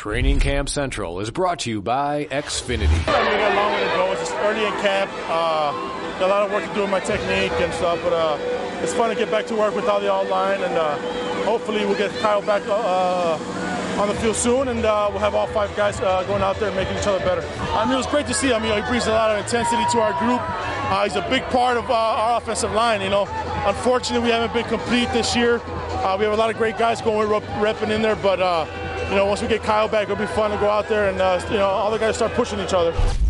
Training Camp Central is brought to you by Xfinity. We got a long way to go. It's just early in camp. Got a lot of work to do with my technique and stuff, but it's fun to get back to work with all the outline, and hopefully we'll get Kyle back on the field soon, and we'll have all 5 guys going out there and making each other better. It was great to see him. He brings a lot of intensity to our group. He's a big part of our offensive line. Unfortunately, we haven't been complete this year. We have a lot of great guys going repping in there, but once we get Kyle back, it'll be fun to go out there and all the guys start pushing each other.